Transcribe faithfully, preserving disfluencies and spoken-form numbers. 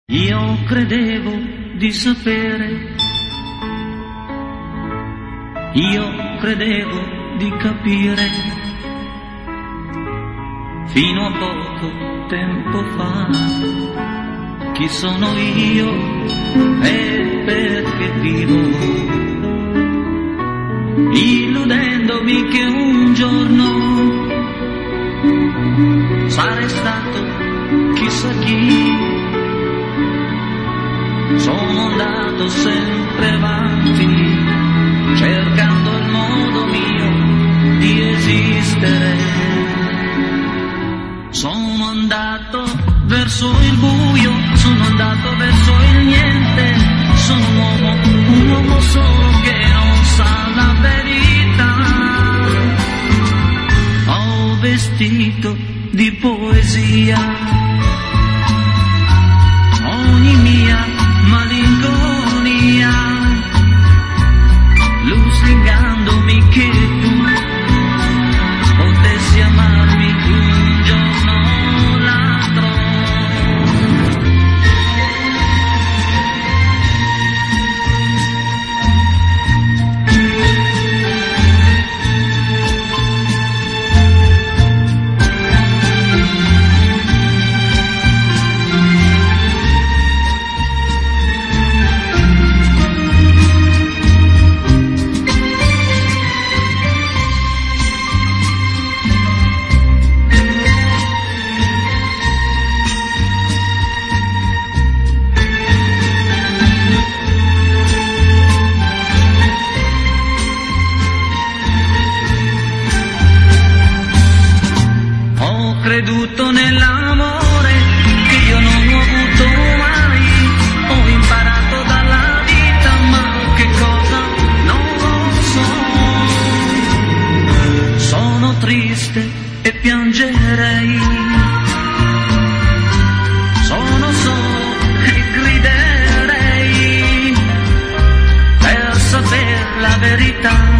Io credevo di sapere, io credevo di capire, fino a poco tempo fa, chi sono io e perché vivo, illudendomi che un giorno sarei stato chissà chi. Sono andato sempre avanti, cercando il modo mio di esistere. Sono andato verso il buio, sono andato verso il niente. Sono un uomo, un uomo solo che non sa la verità. Ho vestito di poesia ogni mia malinconia, lusingandomi che tu potessi amarmi un giorno o l'altro. Ho creduto nell'amore che io non ho avuto mai, ho imparato dalla vita ma che cosa non lo so. Sono triste e piangerei, sono solo e griderei per sapere la verità.